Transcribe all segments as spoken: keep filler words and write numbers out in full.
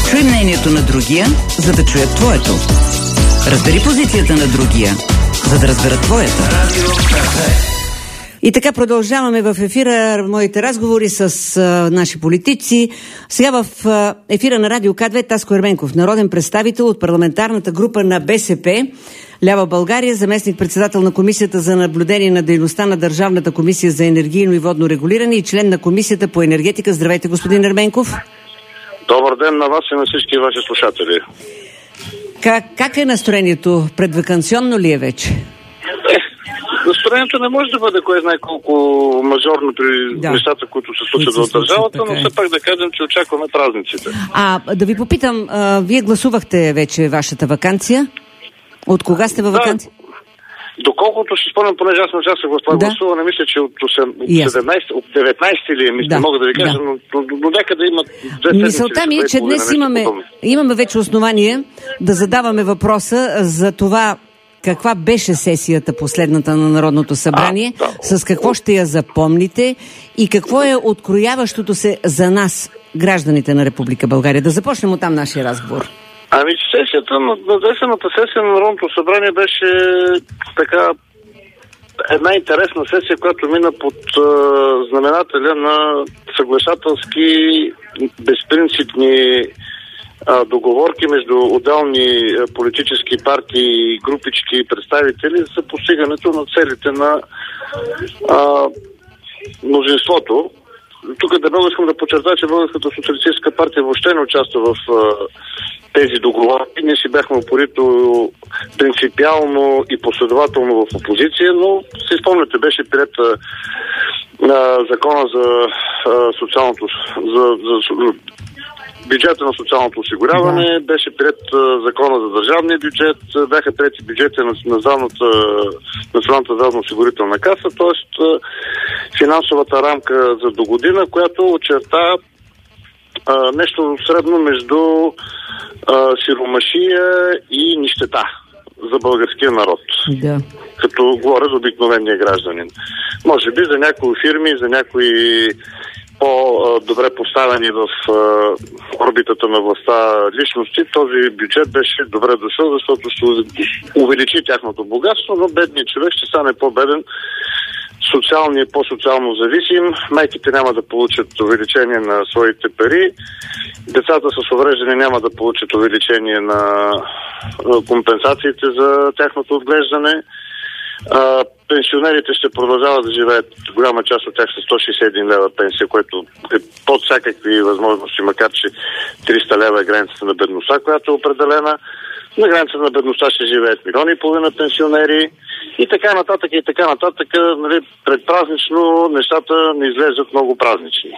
Чуй мнението на другия, за да чуят твоето. Разбери позицията на другия, за да разберат твоята. И така продължаваме в ефира моите разговори с а, наши политици. Сега в а, ефира на Радио К две Таско Ерменков, народен представител от парламентарната група на БСП Лява България, заместник-председател на Комисията за наблюдение на дейността на Държавната комисия за енергийно и водно регулиране и член на Комисията по енергетика. Здравейте, господин Ерменков. Добър ден на вас и на всички ваши слушатели. Как, как е настроението? Предваканционно ли е вече? Настроението не може да бъде кой знае колко мажорно при да. нещата, които се случват в държавата, но все пак да кажем, че очакваме празниците. А да ви попитам, а, вие гласувахте вече вашата ваканция? От кога сте във ваканция? Да. Доколкото ще спомням, понеже аз не участвах в това да. гласуване, мисля, че от, седемнайсети, от деветнайсети ли е, мисля, да. мога да ви кажа, да. но, но, но нека да има две седмици. Мисълта ми е, че днес имаме, имаме вече основание да задаваме въпроса за това каква беше сесията последната на Народното събрание, а, да. с какво ще я запомните и какво е открояващото се за нас, гражданите на Република България. Да започнем оттам нашия разговор. Ами, сесията, на десената сесия на Народното събрание беше така една интересна сесия, която мина под а, знаменателя на съглашателски, безпринципни а, договорки между отделни а, политически партии, групички и представители за постигането на целите на а, мнозинството. Тук дебело искам да подчертая, че Българската социалистическа партия въобще не участва в а, тези договорки. Ние си бяхме упорито принципиално и последователно в опозиция, но си спомняте, беше приет а, закона за а, социалното за, за бюджета на социалното осигуряване, да. беше приет а, закона за държавния бюджет, бяха прияти бюджети на, на здравната, Националната здравноосигурителна каса, т.е. финансовата рамка за до година, която очерта а, нещо средно между а, сиромашия и нищета за българския народ. Да. Като говоря за обикновения гражданин. Може би за някои фирми, за някои по-добре поставени в орбитата на властта личности, този бюджет беше добре дошъл, защото ще увеличи тяхното богатство, но бедният човек ще стане по-беден, социалният по-социално зависим, майките няма да получат увеличение на своите пари, децата с увреждане няма да получат увеличение на компенсациите за тяхното отглеждане. А, пенсионерите ще продължават да живеят, голяма част от тях с сто шейсет и един лева пенсия, което е под всякакви възможности, макар че триста лева е границата на бедността, която е определена. На границата на бедността ще живеят милиони и половина пенсионери и така нататък и така нататък. Нали, предпразнично нещата не излезат много празнични.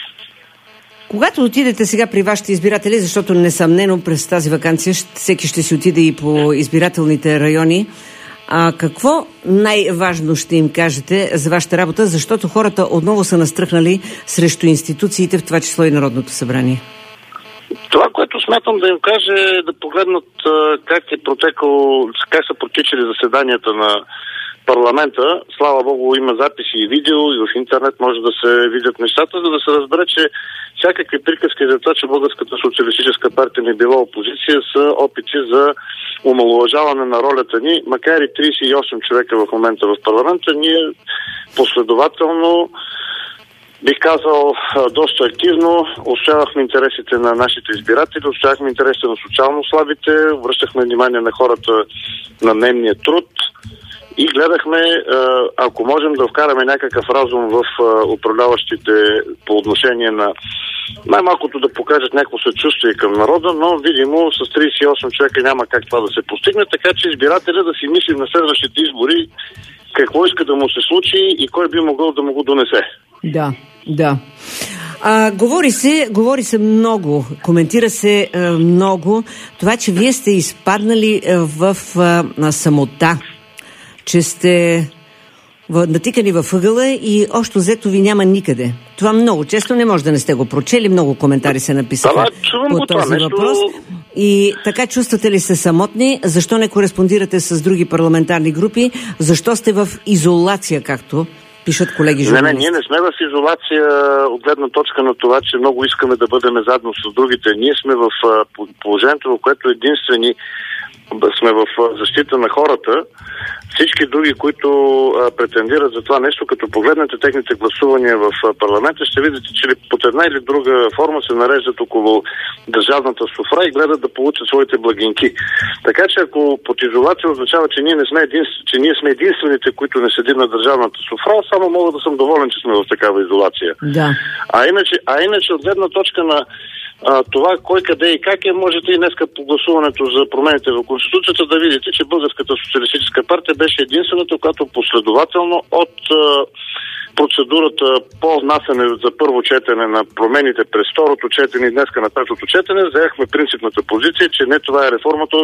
Когато отидете сега при вашите избиратели, защото несъмнено през тази ваканция всеки ще си отиде и по избирателните райони, а какво най-важно ще им кажете за вашата работа, защото хората отново са настръхнали срещу институциите, в това число и Народното събрание? Това, което смятам да им кажа, е да погледнат как е протекал, как са протичали заседанията на парламента. Слава Богу, има записи и видео, и в интернет може да се видят нещата, за да се разбере, че всякакви приказки за това, че Българската социалистическа партия не била опозиция, са опити за омаловажаване на ролята ни. Макар и трийсет и осем човека в момента в парламента, ние последователно, бих казал, доста активно отстоявахме интересите на нашите избиратели, отстоявахме интересите на социално слабите, връщахме внимание на хората на дневния труд и гледахме, ако можем да вкараме някакъв разум в управляващите по отношение на най-малкото да покажат някакво съчувствие към народа, но видимо с трийсет и осем човека няма как това да се постигне, така че избирателя да си мисли на следващите избори какво иска да му се случи и кой би могъл да му го донесе. Да, да. А, говори се, говори се много, коментира се а, много това, че вие сте изпаднали а, в а, самота, че сте натикани във ъгъла и още взето ви няма никъде. Това много често не може да не сте го прочели, много коментари се написаха да, по този нещо... въпрос. И така чувствате ли се самотни? Защо не кореспондирате с други парламентарни групи? Защо сте в изолация, както пишат колеги журналисти. Не, не, ние не сме в изолация от гледна точка на това, че много искаме да бъдем заедно с другите. Ние сме в положението, в което единствени сме в защита на хората. Всички други, които а, претендират за това нещо, като погледнете техните гласувания в а, парламента, ще видите, че под една или друга форма се нареждат около държавната софра и гледат да получат своите благинки. Така че ако под изолация означава, че ние, не сме, един, че ние сме единствените, които не седим на държавната софра, само мога да съм доволен, че сме в такава изолация. Да. А иначе, а иначе от гледна точка на А, това кой къде и как е, можете и днеска по гласуването за промените в Конституцията да видите, че Българската социалистическа партия беше единствената, която последователно от а, процедурата по внасяне за първо четене на промените през второто четене и днеска на петото четене, взехме принципната позиция, че не това е реформата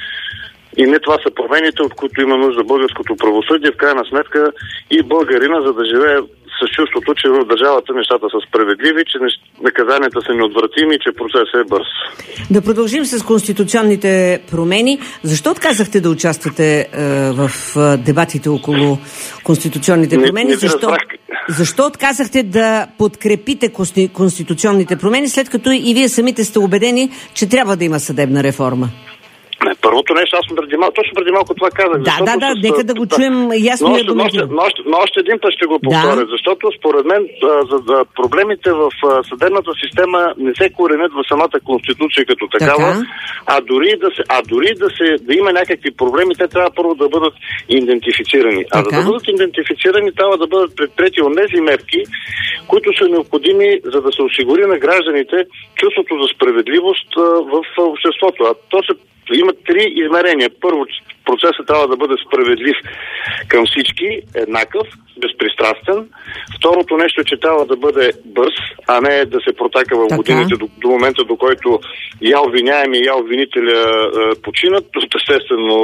и не това са промените, от които има нужда българското правосъдие, в крайна сметка и българина, за да живее с чувството, че в държавата нещата са справедливи, че наказанията са неотвратими и че процесът е бърз. Да продължим с конституционните промени. Защо отказахте да участвате е, в дебатите около конституционните промени? Не, не защо, защо отказахте да подкрепите конституционните промени, след като и вие самите сте убедени, че трябва да има съдебна реформа? Не, първото нещо, аз преди малко, точно преди малко това казах. Да, да, да, с, нека да го чуем ясно и едномислено. Но, но, но още един път ще го повторя, да. Защото според мен за, за проблемите в съдебната система не се коренят в самата конституция като такава, така. а дори да се, а дори да се да има някакви проблеми, те трябва първо да бъдат идентифицирани. Така. А за да бъдат идентифицирани, трябва да бъдат предприети онези мерки, които са необходими, за да се осигури на гражданите чувството за справедливост в обществото. А то се има три измерения. Първо, процесът трябва да бъде справедлив към всички, еднакъв, безпристрастен. Второто нещо е, че трябва да бъде бърз, а не да се протака в годините до, до момента, до който я обвиняеми и я обвинителя е, починат, естествено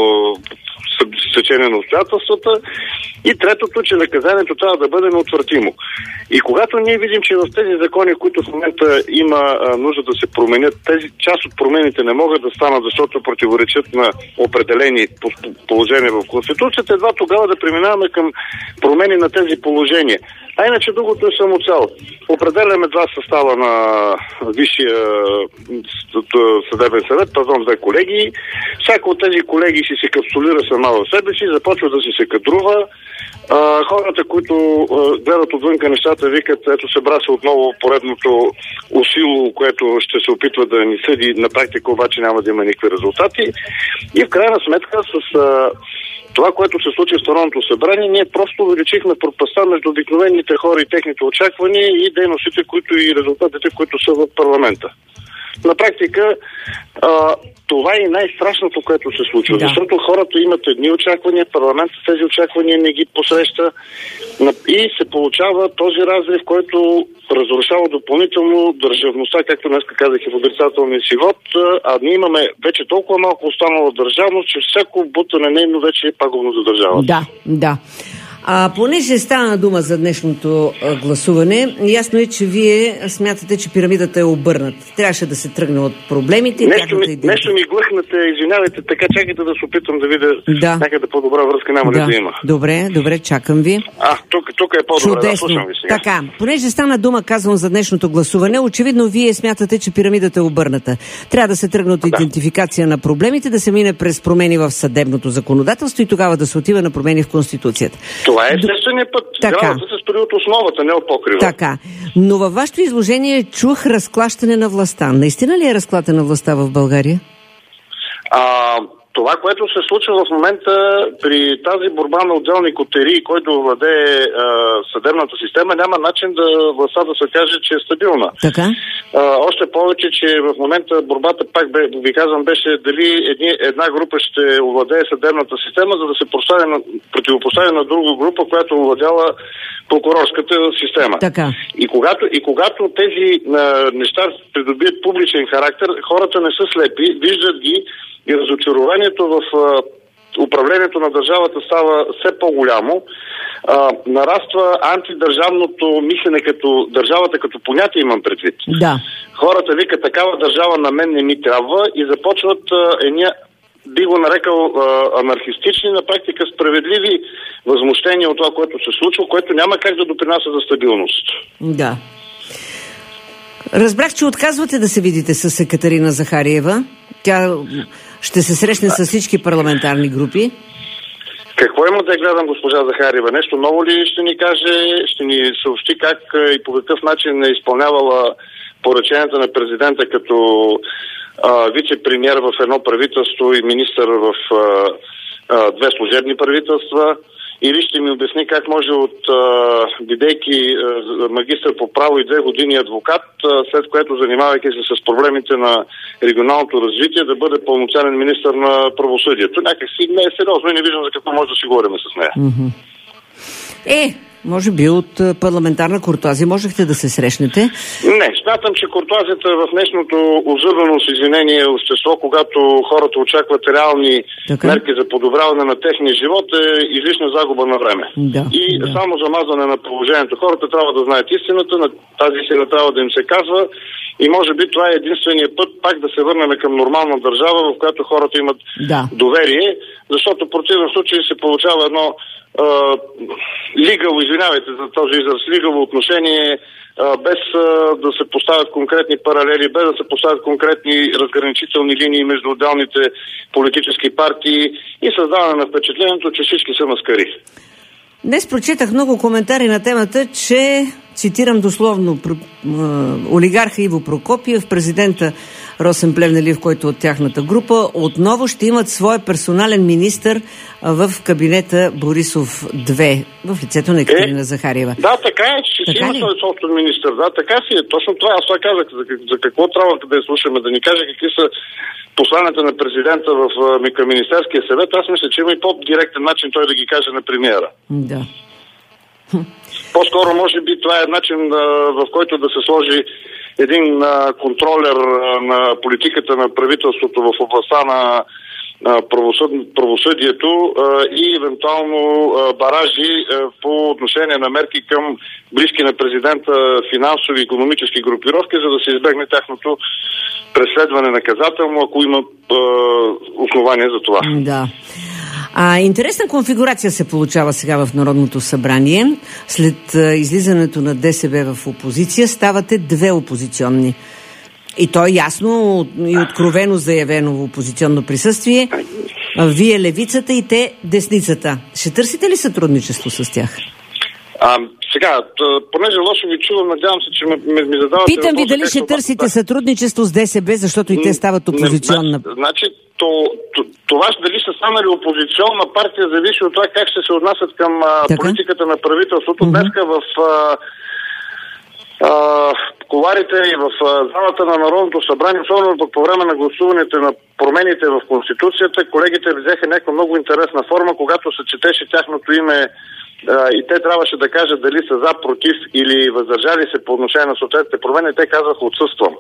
стечение на обстоятелствата. И третото, че наказанието трябва да бъде неотвратимо. И когато ние видим, че в тези закони, които в момента има а, нужда да се променят, тези част от промените не могат да станат, защото противоречат на определени положения в Конституцията, едва тогава да преминаваме към промени на тези положения. А иначе другото е самоцел. Определяме два състава на Висшия съдебен съвет, пардон, две колегии. Всяка от тези колегии си се капсулира сама в себе си, започва да си се кадрува. А, хората, които а, гледат отвънка нещата, викат, ето събра се отново поредното усило, което ще се опитва да ни съди, на практика обаче няма да има никакви резултати. И в крайна сметка с а, това, което се случи в Народното събрание, ние просто увеличихме пропастта между обикновените хора и техните очаквания и дейностите, които и резултатите, които са в парламента. На практика а, това е най-страшното, което се случва, да. Защото хората имат едни очаквания, парламентът тези очаквания не ги посреща и се получава този разрив, който разрушава допълнително държавността, както днес казах и в отрицателния си вод, а ние имаме вече толкова малко останала държавност, че всяко бутане нейно вече е пагубно за държавата. Да, да. А понеже стана дума за днешното а, гласуване, ясно е, че вие смятате, че пирамидата е обърната. Трябваше да се тръгне от проблемите. Нещо ми, нещо ми глъхнете, извинявайте, така чакайте да се опитам да видя да. Някъде по-добра връзка няма да. ли да има. Добре, добре, чакам ви. А, тук, тук е по-добре, чудесно. Да, слушам ви сега. Така, понеже стана дума, казвам за днешното гласуване, очевидно вие смятате, че пирамидата е обърната. Трябва да се тръгне от да. идентификация на проблемите, да се мине през промени в съдебното законодателство и тогава да се отива на промени в Конституцията. Това е естественият път. Трябва да се строи от основата, не от покрива. Така. Но във вашето изложение чух разклащане на властта. Наистина ли е разклата на властта в България? А, това, което се случва в момента при тази борба на отделни котерии, който владее а, съдебната система, няма начин да властта да се каже, че е стабилна. Така? А, още повече, че в момента борбата, пак бе, ви казвам, беше дали едни, една група ще овладее съдебната система, за да се на, противопостави на друга група, която овладяла прокурорската система. Така. И когато, и когато тези а, неща придобият публичен характер, хората не са слепи, виждат ги и разочарованието в а, управлението на държавата става все по-голямо. А, нараства антидържавното мислене като държавата като понятие, имам предвид. Да. Хората викат, такава държава на мен не ми трябва и започват а, едни би го нарекал а, анархистични, на практика справедливи възмущения от това, което се случва, което няма как да допринася за стабилност. Да. Разбрах, че отказвате да се видите с Екатерина Захариева. Тя ще се срещне с всички парламентарни групи. Какво има да гледам госпожа Захариева? Нещо ново ли ще ни каже? Ще ни съобщи как и по какъв начин е изпълнявала поръченията на президента като а, вице-премиер в едно правителство и министър в а, а, две служебни правителства? Или ще ми обясни как може от, а, бидейки а, магистър по право и две години адвокат, а, след което занимавайки се с проблемите на регионалното развитие, да бъде пълноценен министър на правосъдието. Някак си не е сериозно и не виждам за какво може да си говорим с нея. Mm-hmm. Е, може би от парламентарна куртуазия можехте да се срещнете? Не, смятам, че куртуазията в днешното озървано с извинение общество, когато хората очакват реални така? мерки за подобряване на техния живот, е излишна загуба на време. Да, и да. само замазване на положението. Хората трябва да знаят истината, на тази истина трябва да им се казва и може би това е единствения път пак да се върнем към нормална държава, в която хората имат да. доверие, защото в противен случай се получава едно Uh, лигаво, извинявайте за този израз, лигаво отношение, uh, без uh, да се поставят конкретни паралели, без да се поставят конкретни разграничителни линии между отделните политически партии и създаване на впечатлението, че всички са маскари. Днес прочитах много коментари на темата, че, цитирам дословно, олигарха Иво Прокопиев, президента Росен Плевнелиев, който от тяхната група, отново ще имат своя персонален министър в кабинета Борисов две, в лицето на Екатерина е, Захариева. Да, така е, че си има този собствен министър. Да, така си е. Точно това. Аз това казах. За, за какво трябва да я слушаме? Да ни каже какви са посланията на президента в към Министерския съвет. Аз мисля, че има и по-директен начин той да ги каже на премиера. Да. По-скоро, може би, това е начин, в който да се сложи един а, контролер а, на политиката на правителството в областта на а, правосъд, правосъдието а, и евентуално а, баражи а, по отношение на мерки към близки на президента финансови и икономически групировки, за да се избегне тяхното преследване наказателно, ако има а, основания за това. Да. А, интересна конфигурация се получава сега в Народното събрание. След а, излизането на ДСБ в опозиция ставате две опозиционни. И то е ясно и откровено заявено в опозиционно присъствие. Вие левицата и те десницата. Ще търсите ли сътрудничество с тях? А, сега, понеже лошо ви чувам, надявам се, че ми, ми задавате... Питам ви дали ще търсите сътрудничество с ДСБ, защото и те стават опозиционна. Не, значи, то, то, това дали са станали опозиционна партия зависи от това как ще се отнасят към а, политиката на правителството. Mm-hmm. Днеска в а, а, куларите и в а, залата на Народното събрание, особено пък по време на гласуването на промените в Конституцията, колегите взеха някаква много интересна форма, когато се четеше тяхното име и те трябваше да кажат дали са за, против или въздържали се по отношение на съответните промени, те казаха отсъствам.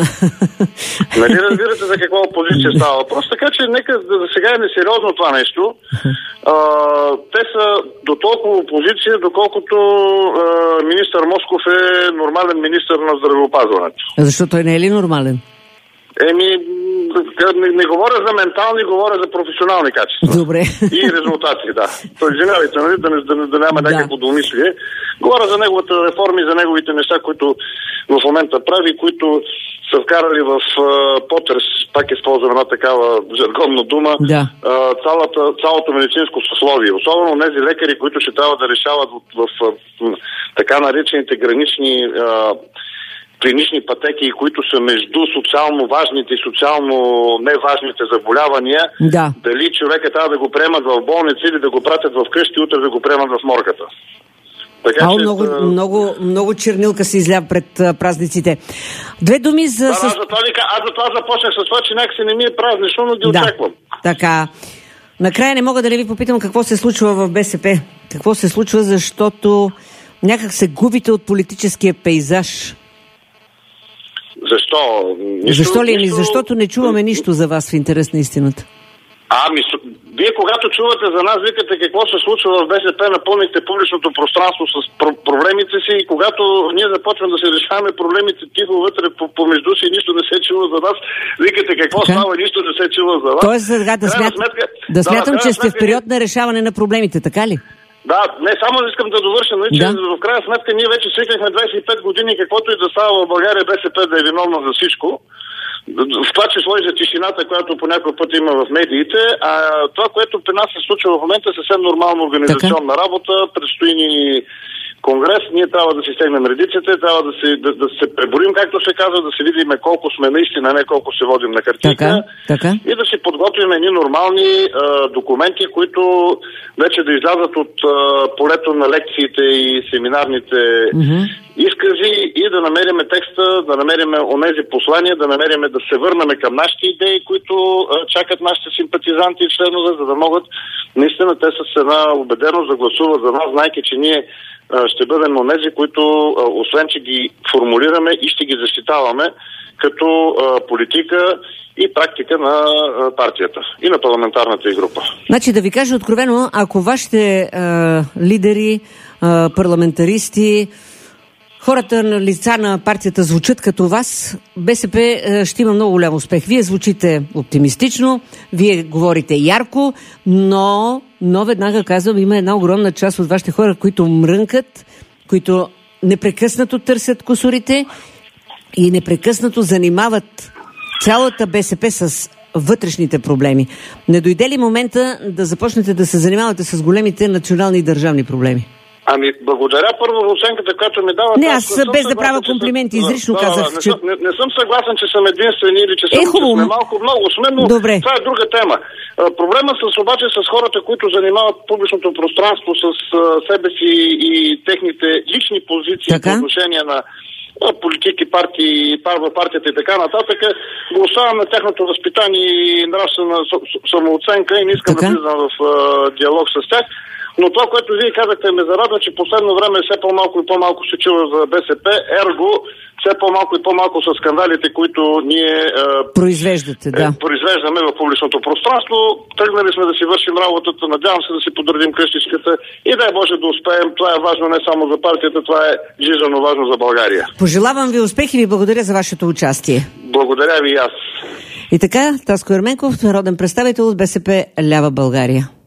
Нали разбирате за каква опозиция става въпрос? Така че нека за сега е несериозно това нещо. А, те са до толкова опозиция, доколкото а, министър Москов е нормален министър на здравеопазването. Защо той не е ли нормален? Еми, не, не говоря за ментални, говоря за професионални качества. Добре. И резултати, да. То извинявайте, нали, да, да, да, да няма някакво да. домислие. Говоря за неговата реформа и за неговите неща, които в момента прави, които са вкарали в uh, потрес, пак използвам една такава жаргонна дума, да. uh, цялата, цялото медицинско съсловие. Особено тези лекари, които ще трябва да решават в, в, в, в така наречените гранични uh, клинични пътеки, които са между социално важните и социално неважните заболявания, да. Дали човека трябва да го приемат в болница или да го пратят в къщи, утре да го приемат в моргата. Така, Ало, че, много, да... много, много чернилка се изля пред а, празниците. Две думи за... Да, аз, за това, аз за това започнах с това, че някакси не ми е празнично, но ги да, очаквам. Така. Накрая не мога да не ви попитам какво се случва в БСП. Какво се случва, защото някак се губите от политическия пейзаж. Защо? Нищо, Защо ли? Нищо... Защото не чуваме нищо за вас в интерес на истината. Ами, вие когато чувате за нас, викате какво се случва в БСП, напълнихте публичното пространство с про- проблемите си и когато ние започваме да се решаваме проблемите тихо вътре помежду си, нищо не се чува за нас, викате какво така става, нищо не се чува за вас. Тоест, да, да, смят... сметка... да смятам, да, че сте в период на решаване на проблемите, така ли? Да, не, само искам да довърша, но че да. В крайна сметка ние вече свикнахме двадесет и пет години, каквото и да става в България, БСП да е виновна за всичко. В това число и за тишината, която по някой път има в медиите, а това, което при нас се случва в момента, е съвсем нормална организационна така работа, предстои ни конгрес, ние трябва да си стегнем редиците, трябва да се, да, да се преборим, както се казва, да се видим колко сме наистина, не колко се водим на картинка, така, така. И да си подготвим едни нормални а, документи, които вече да излязат от а, полето на лекциите и семинарните mm-hmm. изкази и да намериме текста, да намериме онези послания, да намериме да се върнаме към нашите идеи, които а, чакат нашите симпатизанти и членове, за да могат наистина те с една убеденост да гласуват за нас, знайки, че ние ще бъдем онези, които освен, че ги формулираме и ще ги защитаваме като политика и практика на партията и на парламентарната и група. Значи да ви кажа откровено, ако вашите а, лидери, а, парламентаристи, хората на лица на партията звучат като вас, БСП ще има много голям успех. Вие звучите оптимистично, вие говорите ярко, но, но веднага казвам, има една огромна част от вашите хора, които мрънкат, които непрекъснато търсят кусурите и непрекъснато занимават цялата БСП с вътрешните проблеми. Не дойде ли момента да започнете да се занимавате с големите национални и държавни проблеми? Ами, благодаря първо за оценката, която ми дава. Не, аз не без да правя комплименти, съм... изрично да, казах, не, че... не, не съм съгласен, че съм единствен или че, съм, е, че сме малко, много сме, но добре. Това е друга тема. Проблема с обаче с хората, които занимават публичното пространство с а, себе си и техните лични позиции така? По отношение на политики, партии, партията и така нататък, го оставям на тяхното възпитание и нравствена самооценка и не искам така? Да влизам в а, диалог с тях. Но това, което вие казахте, ме зарадва, че последно време все по-малко и по-малко се чува за БСП, ерго все по-малко и по-малко са скандалите, които ние е, произвеждате, да. Е, произвеждаме в публичното пространство. Тръгнали сме да си вършим работата, надявам се да си подредим къщичката и дай Боже да успеем. Това е важно не само за партията, това е жизнено важно за България. Пожелавам ви успех и ви благодаря за вашето участие. Благодаря ви и аз. И така, Таско Ерменков, народен представител от БСП Лява България.